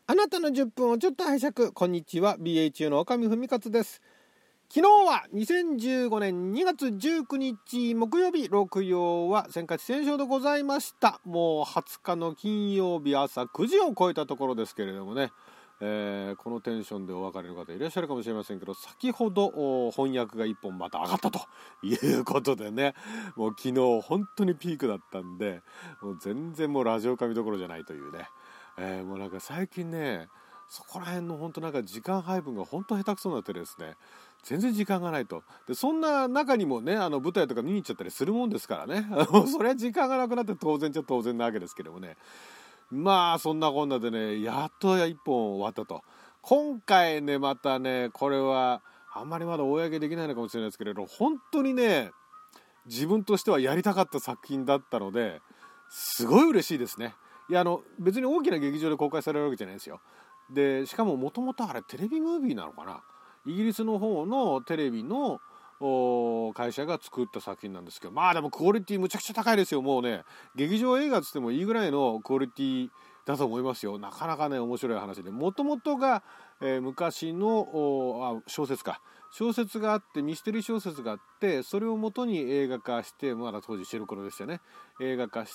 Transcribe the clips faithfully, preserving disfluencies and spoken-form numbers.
あなたのじゅっぷんをちょっと拝借。こんにちは、 ビーエイチユー の岡見文勝です。昨日はにせんじゅうごねんにがつじゅうくにち木曜日、六曜はせんかちせんしょうでございました。もうはつかの金曜日朝くじを超えたところですけれどもね、えー、このテンションでお別れの方いらっしゃるかもしれませんけど、先ほど翻訳がいっぽんまた上がったということでね、もう昨日本当にピークだったんで、もう全然もうラジオ神どころじゃないというね、えー、もうなんか最近ね、そこら辺の本当なんか時間配分が本当下手くそになってですね、全然時間がないと。でそんな中にもね、あの舞台とか見に行っちゃったりするもんですからねそれは時間がなくなって当然っちゃ当然なわけですけどもね、まあそんなこんなでね、やっといっぽん終わったと。今回ね、またね、これはあんまりまだ公できないのかもしれないですけれど、本当にね、自分としてはやりたかった作品だったので、すごい嬉しいですね。いや、あの別に大きな劇場で公開されるわけじゃないですよ。でしかももともとあれテレビムービーなのかな、イギリスの方のテレビの会社が作った作品なんですけど、まあでもクオリティむちゃくちゃ高いですよ。もうね、劇場映画つってもいいぐらいのクオリティだと思いますよ。なかなかね面白い話で、もともとが、えー、昔のあ小説か小説があって、ミステリー小説があって、それを元に映画化して、まだ当時白黒でしたね、映画化して、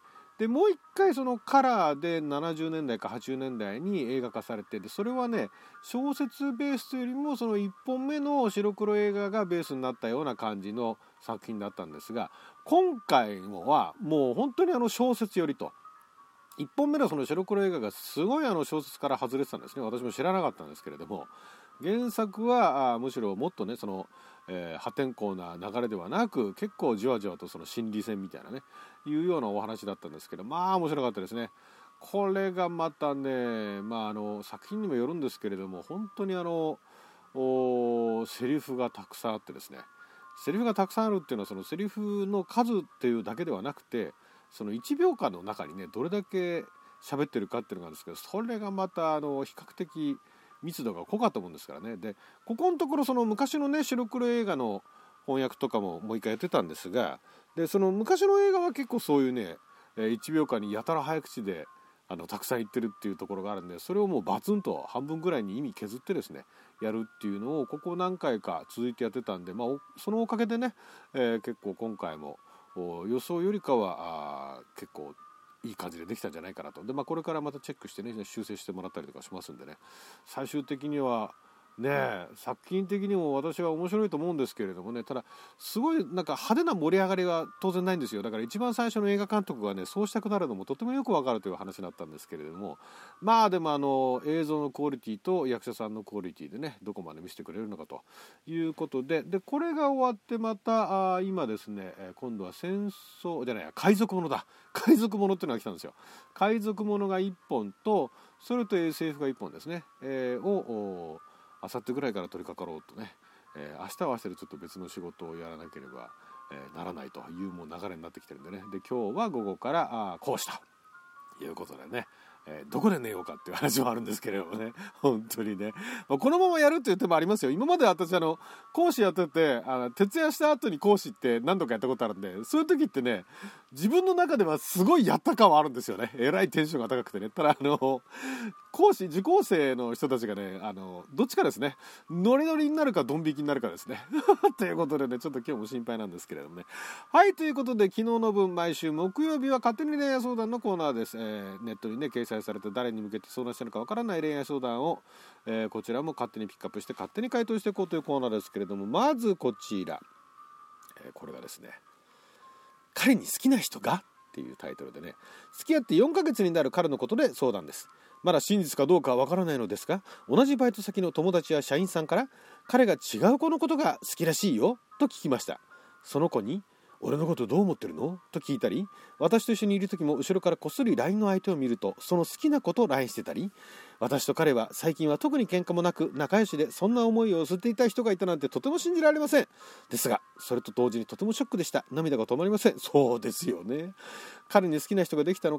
でもう一回そのカラーでななじゅうねんだいかはちじゅうねんだいに映画化されて、でそれはね、小説ベースよりもそのいっぽんめの白黒映画がベースになったような感じの作品だったんですが、今回のはもう本当にあの小説よりと、いっぽんめのその白黒映画がすごいあの小説から外れてたんですね。私も知らなかったんですけれども、原作はあむしろもっとね、その、えー、破天荒な流れではなく、結構じわじわとその心理戦みたいなね、いうようなお話だったんですけど、まあ面白かったですね。これがまたね、まああの作品にもよるんですけれども、本当にあのセリフがたくさんあってですね、セリフがたくさんあるっていうのは、そのセリフの数っていうだけではなくて、そのいちびょうかんの中にね、どれだけ喋ってるかっていうのがあるんですけど、それがまたあの比較的密度が濃かったもんですからね。でここのところ、その昔のね白黒映画の翻訳とかももう一回やってたんですが、でその昔の映画は結構そういうね、いちびょうかんにやたら早口であのたくさん言ってるっていうところがあるんで、それをもうバツンと半分ぐらいに意味削ってですねやるっていうのをここ何回か続いてやってたんで、まあ、そのおかげでね、えー、結構今回も予想よりかはあ結構いい感じでできたんじゃないかなと。で、まあ、これからまたチェックしてね、修正してもらったりとかしますんでね、最終的にはね、作品的にも私は面白いと思うんですけれどもね、ただすごいなんか派手な盛り上がりは当然ないんですよ。だから一番最初の映画監督がね、そうしたくなるのもとてもよくわかるという話だったんですけれども、まあでもあの映像のクオリティと役者さんのクオリティでね、どこまで見せてくれるのかということで、でこれが終わってまたあ今ですね、今度は戦争じゃないや海賊ものだ海賊ものっていうのが来たんですよ。海賊ものがいっぽんと、それと エスエフ がいっぽんですね、えー、をあさってぐらいから取り掛かろうとね、えー、明日は明日でちょっと別の仕事をやらなければ、えー、ならないというもう流れになってきてるんでね。で今日は午後からあ講師ということでね、えー、どこで寝ようかっていう話もあるんですけれどもね、本当にね、まあ、このままやるっていう手もありますよ。今まで私あの講師やってて、あの徹夜した後に講師って何度かやったことあるんで、そういう時ってね、自分の中ではすごいやった感はあるんですよね。えらいテンションが高くてね。ただあの講師受講生の人たちがね、あのどっちかですね、ノリノリになるかドン引きになるかですねということでね、ちょっと今日も心配なんですけれどもね。はい、ということで昨日の分、毎週木曜日は勝手に恋愛相談のコーナーです。えー、ネットにね掲載されて誰に向けて相談してるのかわからない恋愛相談を、えー、こちらも勝手にピックアップして勝手に回答していこうというコーナーですけれども、まずこちら、えー、これがですね、彼に好きな人がっていうタイトルでね、付き合ってよんかげつになる彼のことで相談です。まだ真実かどうかわからないのですが、同じバイト先の友達や社員さんから彼が違う子のことが好きらしいよと聞きました。その子に俺のことどう思ってるのと聞いたり、私と一緒にいる時も後ろからこっそり ライン の相手を見るとその好きな子と ライン してたり、私と彼は最近は特に喧嘩もなく仲良しで、そんな思いを寄せていた人がいたなんてとても信じられません。ですがそれと同時にとてもショックでした。涙が止まりません。そうですよね。彼に好きな人ができたのか、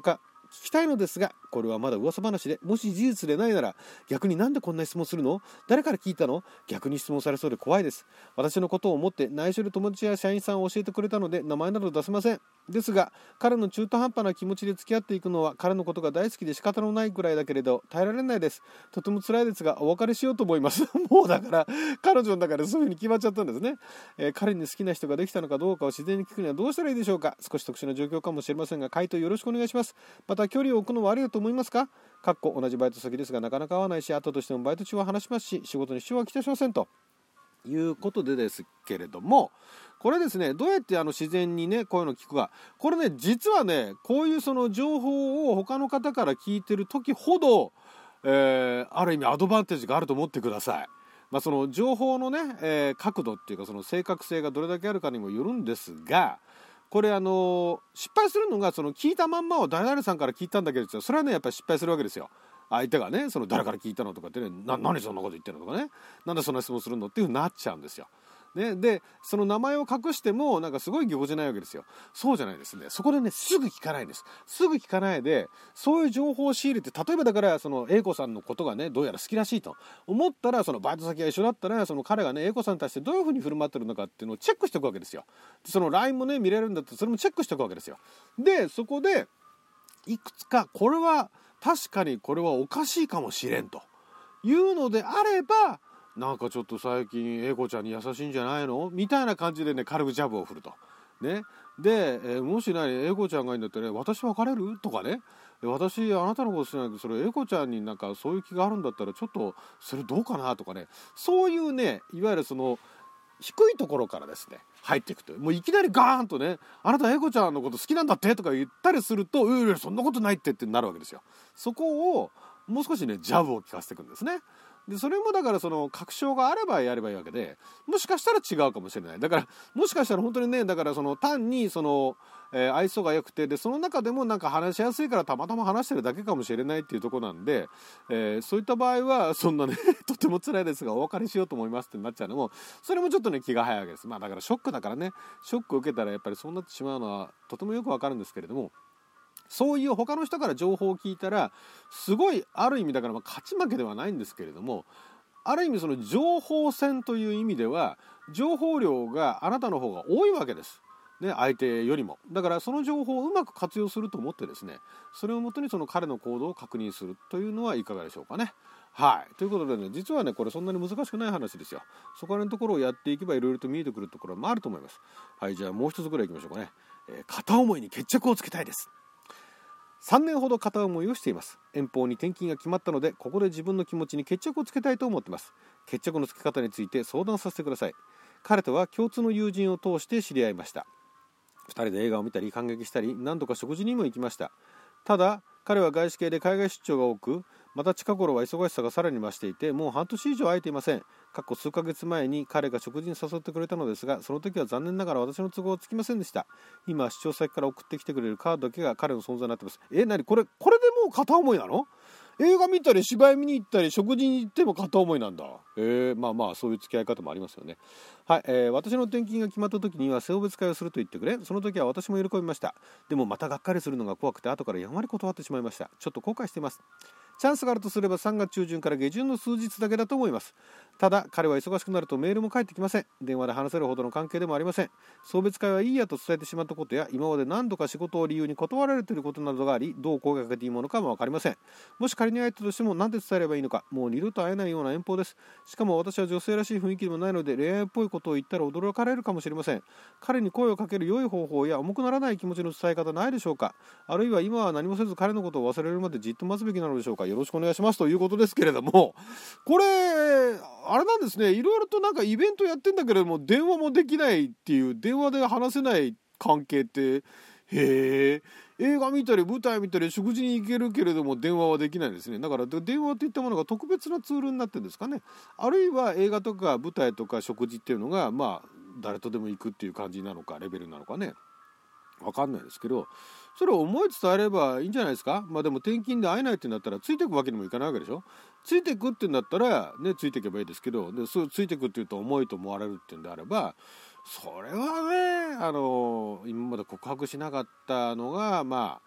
聞きたいのですが、これはまだ噂話で、もし事実でないなら逆になんでこんな質問するの？誰から聞いたの？逆に質問されそうで怖いです。私のことを思って内緒で友達や社員さんを教えてくれたので名前など出せません。ですが、彼の中途半端な気持ちで付き合っていくのは彼のことが大好きで仕方のないくらいだけれど耐えられないです。とても辛いですがお別れしようと思います。もうだから彼女の中でそういう風に決まっちゃったんですね。えー、彼に好きな人ができたのかどうかを自然に聞くにはどうしたらいいでしょうか。少し特殊な状況かもしれませんが回答よろしくお願いします。また距離を置くのはありだと思いますか？かっこ同じバイト先ですがなかなか合わないし、後としてもバイト中は話しますし仕事に支障はきたしませんということでですけれども、これですね、どうやってあの自然にねこういうの聞くか。これね実はねこういうその情報を他の方から聞いてる時ほど、えー、ある意味アドバンテージがあると思ってください。まあ、その情報のね、えー、角度っていうかその正確性がどれだけあるかにもよるんですが、これあの失敗するのがその聞いたまんまを誰々さんから聞いたんだけど、それはねやっぱり失敗するわけですよ。相手がねその誰から聞いたのとかってね、な何そんなこと言ってるのとかね、なんでそんな質問するのっていうふうになっちゃうんですよ。ね、でその名前を隠してもなんかすごいぎこちないわけですよ。そうじゃないですね。そこでねすぐ聞かないんです。すぐ聞かないでそういう情報を仕入れて、例えばだからその A 子さんのことがねどうやら好きらしいと思ったら、そのバイト先が一緒だったらその彼がね A 子さんに対してどういうふうに振る舞ってるのかっていうのをチェックしておくわけですよ。その ライン もね見れるんだったらそれもチェックしておくわけですよ。でそこでいくつかこれは確かにこれはおかしいかもしれんというのであれば、なんかちょっと最近英子ちゃんに優しいんじゃないのみたいな感じでね軽くジャブを振るとね。で、えー、もし何英子ちゃんがいいんだったら、ね、私別れるとかね、私あなたのことしないけどそれ英子ちゃんになんかそういう気があるんだったらちょっとそれどうかなとかね、そういうねいわゆるその低いところからですね入っていくと、もういきなりガーンとねあなた英子ちゃんのこと好きなんだってとか言ったりすると、ううそんなことないってってなるわけですよ。そこをもう少しねジャブを効かせていくんですね。でそれもだからその確証があればやればいいわけで、もしかしたら違うかもしれない。だからもしかしたら本当にねだからその単にその、えー、愛想が良くて、でその中でもなんか話しやすいからたまたま話してるだけかもしれないっていうところなんで、えー、そういった場合はそんなねとても辛いですがお別れしようと思いますってなっちゃうのも、それもちょっとね気が早いわけです。まあだからショックだからね、ショックを受けたらやっぱりそうなってしまうのはとてもよくわかるんですけれども、そういう他の人から情報を聞いたらすごいある意味だからまあ勝ち負けではないんですけれども、ある意味その情報戦という意味では情報量があなたの方が多いわけです、ね、相手よりも。だからその情報をうまく活用すると思ってですね、それをもとにその彼の行動を確認するというのはいかがでしょうかね。はい、ということでね、実はねこれそんなに難しくない話ですよ。そこらのところをやっていけばいろいろと見えてくるところもあると思います。はい、じゃあもう一つぐらいいきましょうかね。えー、片思いに決着をつけたいです。さんねんほど片思いをしています。遠方に転勤が決まったので、ここで自分の気持ちに決着をつけたいと思っています。決着のつけ方について相談させてください。彼とは共通の友人を通して知り合いました。ふたりで映画を見たり感激したり、何度か食事にも行きました。ただ彼は外資系で海外出張が多く、また近頃は忙しさがさらに増していて、もう半年以上会えていません。過去数ヶ月前に彼が食事に誘ってくれたのですが、その時は残念ながら私の都合はつきませんでした。今は出張先から送ってきてくれるカードだけが彼の存在になっています。え、なにこれこれでもう片思いなの？映画見たり芝居見に行ったり食事に行っても片思いなんだ。えー、まあまあそういう付き合い方もありますよね。はい、えー、私の転勤が決まった時には送別会をすると言ってくれ、その時は私も喜びました。でもまたがっかりするのが怖くて後からやんわり断ってしまいました。ちょっと後悔しています。チャンスがあるとすればさんがつ中旬から下旬の数日だけだと思います。ただ彼は忙しくなるとメールも返ってきません。電話で話せるほどの関係でもありません。送別会はいいやと伝えてしまったことや、今まで何度か仕事を理由に断られていることなどがあり、どう声がかけていいものかも分かりません。もし仮に会えたとしても何で伝えればいいのか、もう二度と会えないような遠方です。しかも私は女性らしい雰囲気でもないので、恋愛っぽいことを言ったら驚かれるかもしれません。彼に声をかける良い方法や重くならない気持ちの伝え方ないでしょうか。あるいは今は何もせず彼のことを忘れるまでじっと待つべきなのでしょうか。よろしくお願いしますということですけれども、これあれなんですね、いろいろとなんかイベントやってんだけれども電話もできないっていう、電話で話せない関係って、へえ、映画見たり舞台見たり食事に行けるけれども電話はできないんですね。だから電話といったものが特別なツールになってるんですかね。あるいは映画とか舞台とか食事っていうのがまあ誰とでも行くっていう感じなのかレベルなのかね、分かんないですけど、それを思い伝えればいいんじゃないですか。まあでも転勤で会えないってなったらついていくわけにもいかないわけでしょ。ついていくってんだったらねついていけばいいですけど、でそうついていくっていうと重いと思われるってんであれば、それはねあの今まで告白しなかったのがまあ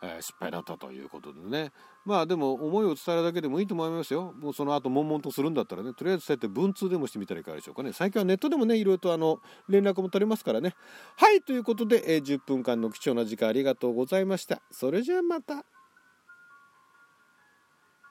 えー、失敗だったということでね。まあでも思いを伝えるだけでもいいと思いますよ。もうその後悶々とするんだったらね、とりあえずそうやって文通でもしてみたらいかがでしょうかね。最近はネットでもねいろいろとあの連絡も取れますからね。はい、ということで、えー、じゅっぷんかんの貴重な時間ありがとうございました。それじゃあまた。